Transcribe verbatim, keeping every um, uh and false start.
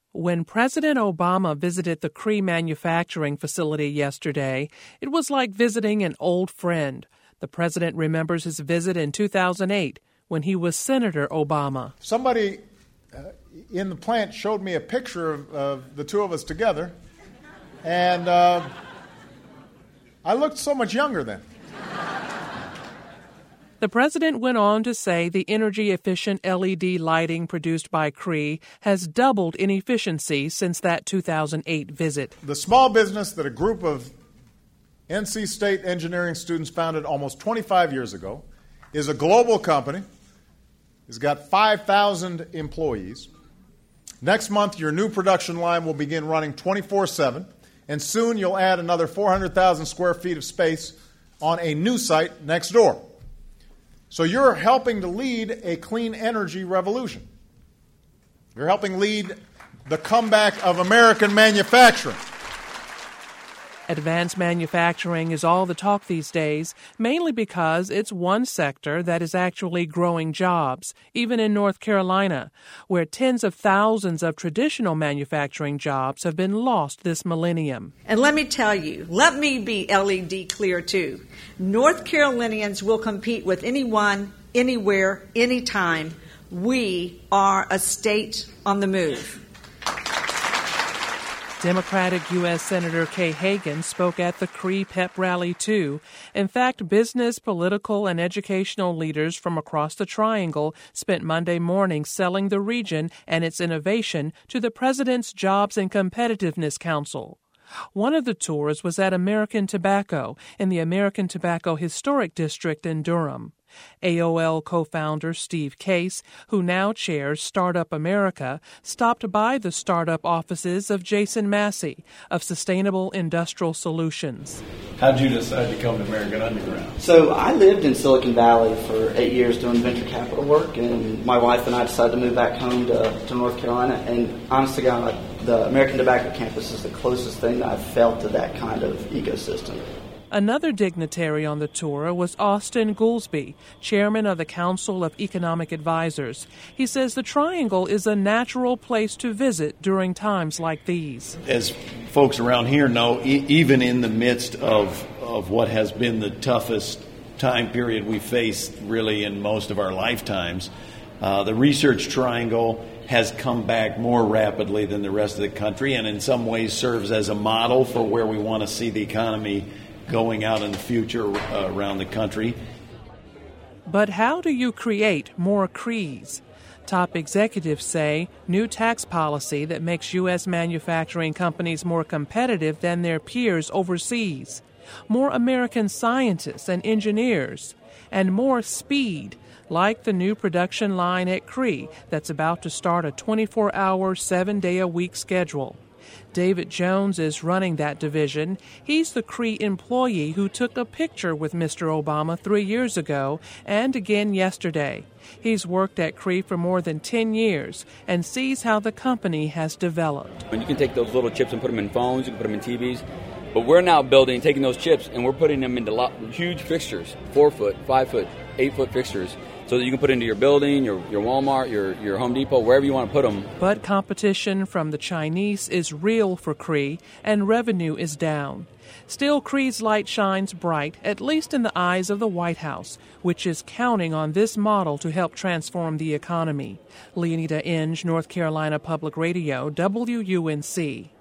When President Obama visited the Cree manufacturing facility yesterday, it was like visiting an old friend. The president remembers his visit in two thousand eight when he was Senator Obama. Somebody uh, in the plant showed me a picture of, of the two of us together, and uh, I looked so much younger then. The president went on to say the energy-efficient L E D lighting produced by Cree has doubled in efficiency since that two thousand eight visit. The small business that a group of N C State engineering students founded almost twenty-five years ago is a global company. It's got five thousand employees. Next month, your new production line will begin running twenty-four seven, and soon you'll add another four hundred thousand square feet of space on a new site next door. So you're helping to lead a clean energy revolution. You're helping lead the comeback of American manufacturing. Advanced manufacturing is all the talk these days, mainly because it's one sector that is actually growing jobs, even in North Carolina, where tens of thousands of traditional manufacturing jobs have been lost this millennium. And let me tell you, let me be L E D clear too. North Carolinians will compete with anyone, anywhere, anytime. We are a state on the move. Democratic U S. Senator Kay Hagan spoke at the Cree pep rally, too. In fact, business, political, and educational leaders from across the Triangle spent Monday morning selling the region and its innovation to the president's Jobs and Competitiveness Council. One of the tours was at American Tobacco in the American Tobacco Historic District in Durham. A O L co-founder Steve Case, who now chairs Startup America, stopped by the startup offices of Jason Massey of Sustainable Industrial Solutions. How did you decide to come to American Underground? So I lived in Silicon Valley for eight years doing venture capital work, and my wife and I decided to move back home to, to North Carolina. And honest to God, the American Tobacco campus is the closest thing that I've felt to that kind of ecosystem. Another dignitary on the tour was Austin Goolsbee, chairman of the Council of Economic Advisors. He says the Triangle is a natural place to visit during times like these. As folks around here know, e- even in the midst of, of what has been the toughest time period we faced really in most of our lifetimes, uh, the Research Triangle has come back more rapidly than the rest of the country, and in some ways serves as a model for where we want to see the economy going out in the future uh, around the country. But how do you create more Crees? Top executives say new tax policy that makes U S manufacturing companies more competitive than their peers overseas, more American scientists and engineers, and more speed, like the new production line at Cree that's about to start a twenty-four hour, seven-day-a-week schedule. David Jones is running that division. He's the Cree employee who took a picture with Mister Obama three years ago and again yesterday. He's worked at Cree for more than ten years and sees how the company has developed. And you can take those little chips and put them in phones, you can put them in T Vs, but we're now building, taking those chips, and we're putting them into lot, huge fixtures, four foot, five foot, eight foot fixtures, so that you can put into your building, your, your Walmart, your, your Home Depot, wherever you want to put them. But competition from the Chinese is real for Cree, and revenue is down. Still, Cree's light shines bright, at least in the eyes of the White House, which is counting on this model to help transform the economy. Leonida Inge, North Carolina Public Radio, W U N C.